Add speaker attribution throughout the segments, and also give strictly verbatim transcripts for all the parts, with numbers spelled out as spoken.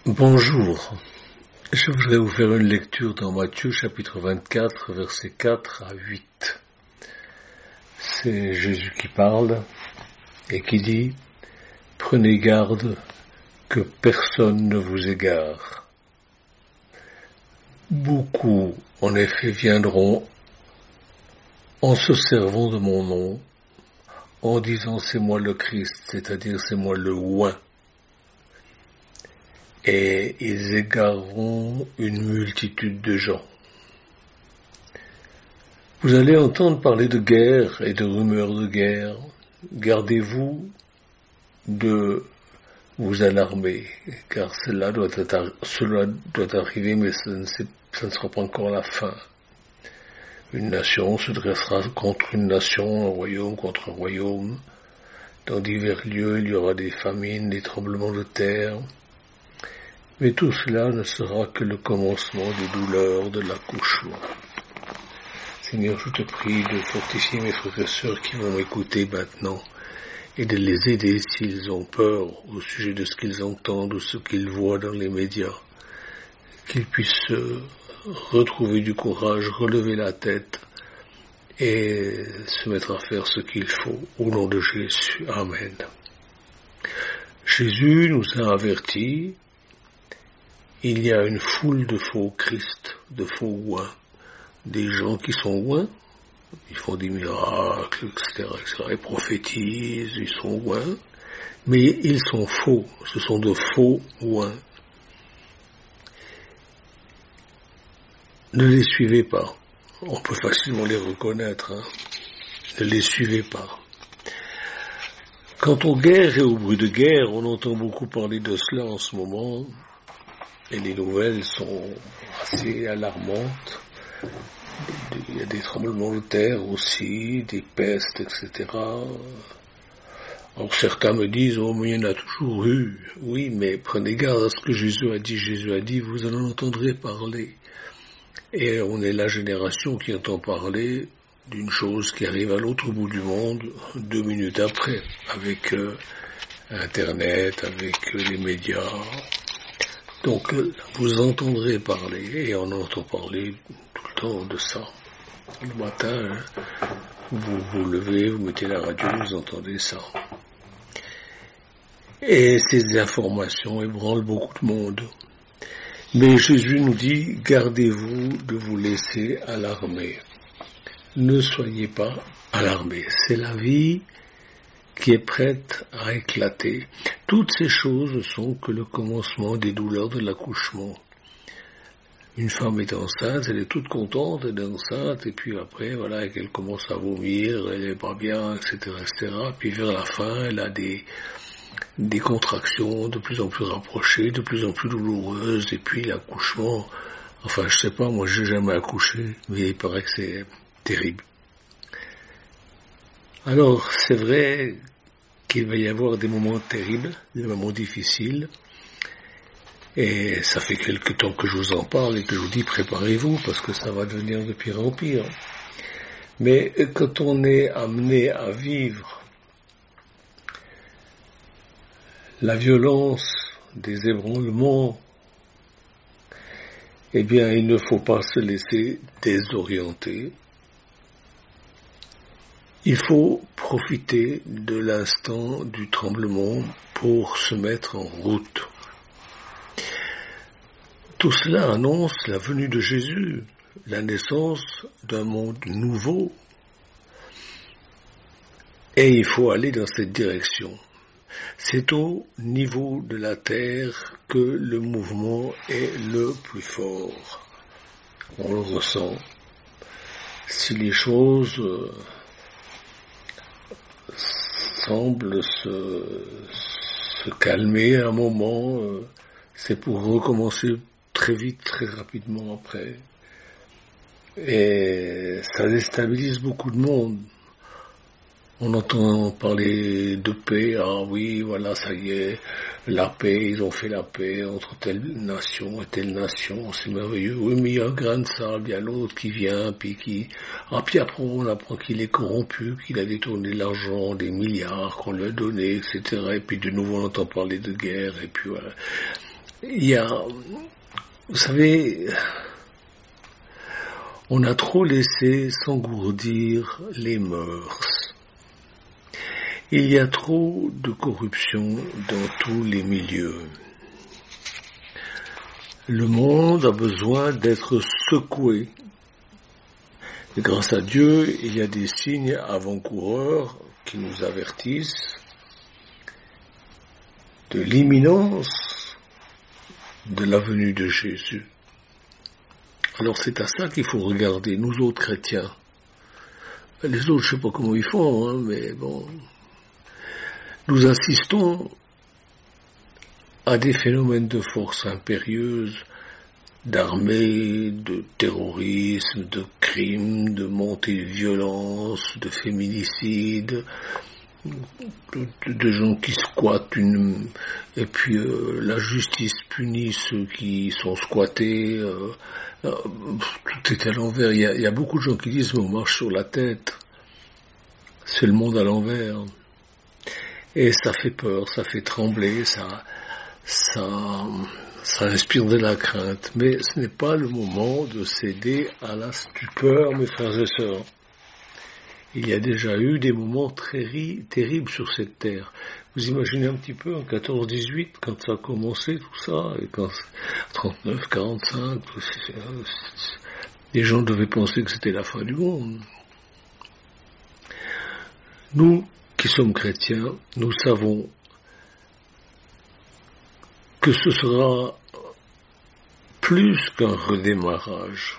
Speaker 1: Bonjour, je voudrais vous faire une lecture dans Matthieu chapitre vingt-quatre, versets quatre à huit. C'est Jésus qui parle et qui dit « Prenez garde que personne ne vous égare. Beaucoup, en effet, viendront en se servant de mon nom, en disant « c'est moi le Christ », c'est-à-dire « c'est moi le oint ». Et ils égareront une multitude de gens. Vous allez entendre parler de guerre et de rumeurs de guerre. Gardez-vous de vous alarmer, car cela doit, être, cela doit arriver, mais ce ne, ce ne sera pas encore la fin. Une nation se dressera contre une nation, un royaume contre un royaume. Dans divers lieux, il y aura des famines, des tremblements de terre. Mais tout cela ne sera que le commencement des douleurs de l'accouchement. Seigneur, je te prie de fortifier mes frères et sœurs qui vont m'écouter maintenant et de les aider s'ils ont peur au sujet de ce qu'ils entendent ou ce qu'ils voient dans les médias, qu'ils puissent retrouver du courage, relever la tête et se mettre à faire ce qu'il faut. Au nom de Jésus. Amen. Jésus nous a avertis. Il y a une foule de faux Christ, de faux oints, des gens qui sont oints, ils font des miracles, et cetera, et cetera, ils prophétisent, ils sont oints, mais ils sont faux, ce sont de faux oints. Ne les suivez pas, on peut facilement les reconnaître, hein. Ne les suivez pas. Quant aux guerres et aux bruits de guerre, on entend beaucoup parler de cela en ce moment. Et les nouvelles sont assez alarmantes. Il y a des tremblements de terre aussi, des pestes, et cetera. Alors certains me disent, oh mais il y en a toujours eu. Oui, mais prenez garde à ce que Jésus a dit. Jésus a dit, vous en entendrez parler. Et on est la génération qui entend parler d'une chose qui arrive à l'autre bout du monde deux minutes après, avec euh, Internet, avec euh, les médias. Donc, vous entendrez parler, et on entend parler tout le temps de ça. Le matin, vous vous levez, vous mettez la radio, vous entendez ça. Et ces informations ébranlent beaucoup de monde. Mais Jésus nous dit, gardez-vous de vous laisser alarmer. Ne soyez pas alarmés. C'est la vie qui est prête à éclater. Toutes ces choses sont que le commencement des douleurs de l'accouchement. Une femme est enceinte, elle est toute contente, elle est enceinte, et puis après, voilà, qu'elle commence à vomir, elle est pas bien, et cetera, et cetera. Puis vers la fin, elle a des, des contractions de plus en plus rapprochées, de plus en plus douloureuses, et puis l'accouchement, enfin, je sais pas, moi, j'ai jamais accouché, mais il paraît que c'est terrible. Alors, c'est vrai qu'il va y avoir des moments terribles, des moments difficiles, et ça fait quelque temps que je vous en parle et que je vous dis préparez-vous, parce que ça va devenir de pire en pire. Mais quand on est amené à vivre la violence des ébranlements, eh bien, il ne faut pas se laisser désorienter. Il faut profiter de l'instant du tremblement pour se mettre en route. Tout cela annonce la venue de Jésus, la naissance d'un monde nouveau. Et il faut aller dans cette direction. C'est au niveau de la terre que le mouvement est le plus fort. On le ressent. Si les choses euh, semblent se, se calmer à un moment, euh, c'est pour recommencer très vite, très rapidement après. Et ça déstabilise beaucoup de monde. On entend parler de paix, ah oui, voilà, ça y est, la paix, ils ont fait la paix entre telle nation et telle nation, c'est merveilleux. Oui, mais il y a un grain de sable, il y a l'autre qui vient, puis qui... Ah, puis après, on apprend qu'il est corrompu, qu'il a détourné l'argent, des milliards qu'on lui a donné, et cetera. Et puis de nouveau, on entend parler de guerre, et puis voilà. il y a, vous savez, on a trop laissé s'engourdir les mœurs. Il y a trop de corruption dans tous les milieux. Le monde a besoin d'être secoué. Et grâce à Dieu, il y a des signes avant-coureurs qui nous avertissent de l'imminence de la venue de Jésus. Alors c'est à ça qu'il faut regarder, nous autres chrétiens. Les autres, je ne sais pas comment ils font, hein, mais bon. Nous assistons à des phénomènes de force impérieuse, d'armée, de terrorisme, de crimes, de montée de violence, de féminicide, de, de, de gens qui squattent une... Et puis euh, la justice punit ceux qui sont squattés. Euh, euh, tout est à l'envers. Il y, a, il y a beaucoup de gens qui disent « mais on marche sur la tête ». C'est le monde à l'envers. Et ça fait peur, ça fait trembler, ça... ça Ça inspire de la crainte, mais ce n'est pas le moment de céder à la stupeur, mes frères et sœurs. Il y a déjà eu des moments très ri- terribles sur cette terre. Vous imaginez un petit peu en quatorze dix-huit, quand ça a commencé tout ça, et quand trente-neuf quarante-cinq, les gens devaient penser que c'était la fin du monde. Nous, qui sommes chrétiens, nous savons que ce sera plus qu'un redémarrage.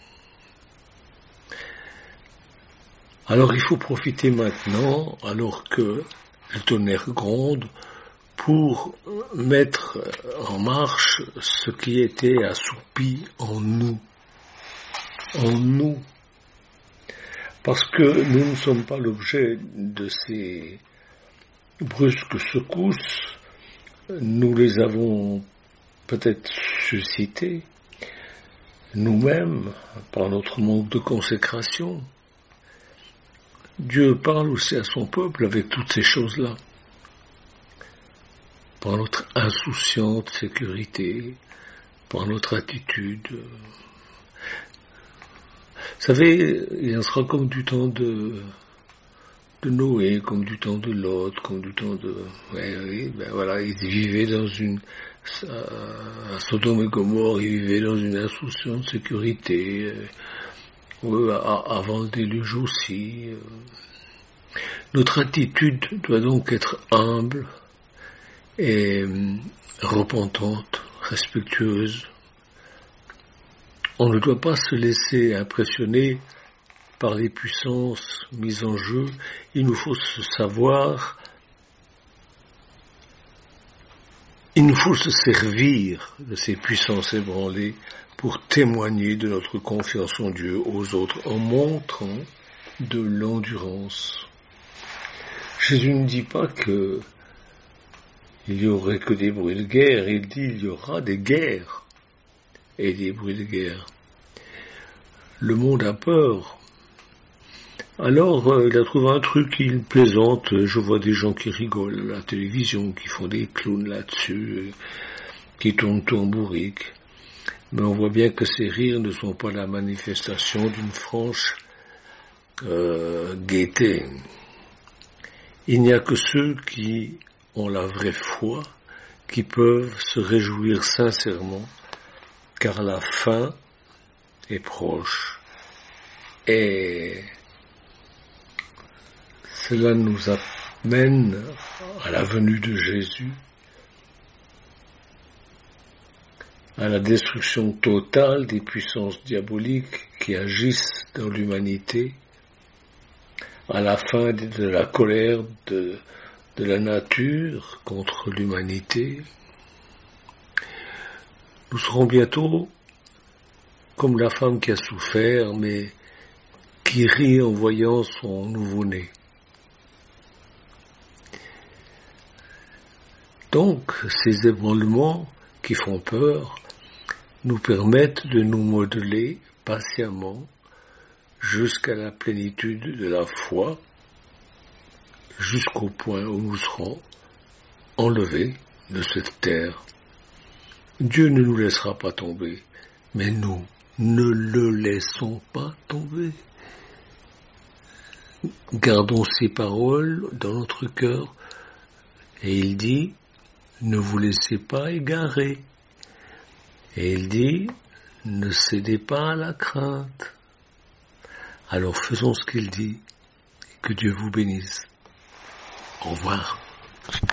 Speaker 1: Alors il faut profiter maintenant, alors que le tonnerre gronde, pour mettre en marche ce qui était assoupi en nous. En nous. Parce que nous ne sommes pas l'objet de ces brusques secousses. Nous les avons peut-être suscités nous-mêmes par notre manque de consécration. Dieu parle aussi à son peuple avec toutes ces choses-là. Par notre insouciante sécurité, par notre attitude. Vous savez, il en sera comme du temps de... de Noé, comme du temps de Lot, comme du temps de... Ouais, oui, ben voilà, ils vivaient dans une... À Sodome et Gomorrhe, ils vivaient dans une insouciante sécurité. Ouais, avant le déluge aussi. Notre attitude doit donc être humble et repentante, respectueuse. On ne doit pas se laisser impressionner par les puissances mises en jeu. Il nous faut se savoir, il nous faut se servir de ces puissances ébranlées pour témoigner de notre confiance en Dieu aux autres en montrant de l'endurance. Jésus ne dit pas que il y aurait que des bruits de guerre, il dit il y aura des guerres et des bruits de guerre. Le monde a peur. Alors, euh, il a trouvé un truc, il plaisante, je vois des gens qui rigolent à la télévision, qui font des clowns là-dessus, qui tournent tambourique. Mais on voit bien que ces rires ne sont pas la manifestation d'une franche euh, gaieté. Il n'y a que ceux qui ont la vraie foi, qui peuvent se réjouir sincèrement, car la fin est proche. Et cela nous amène à la venue de Jésus, à la destruction totale des puissances diaboliques qui agissent dans l'humanité, à la fin de la colère de, de la nature contre l'humanité. Nous serons bientôt comme la femme qui a souffert, mais qui rit en voyant son nouveau-né. Donc, ces ébranlements qui font peur nous permettent de nous modeler patiemment jusqu'à la plénitude de la foi, jusqu'au point où nous serons enlevés de cette terre. Dieu ne nous laissera pas tomber, mais nous ne le laissons pas tomber. Gardons ces paroles dans notre cœur. Et il dit, ne vous laissez pas égarer. Et il dit, ne cédez pas à la crainte. Alors faisons ce qu'il dit, et que Dieu vous bénisse. Au revoir.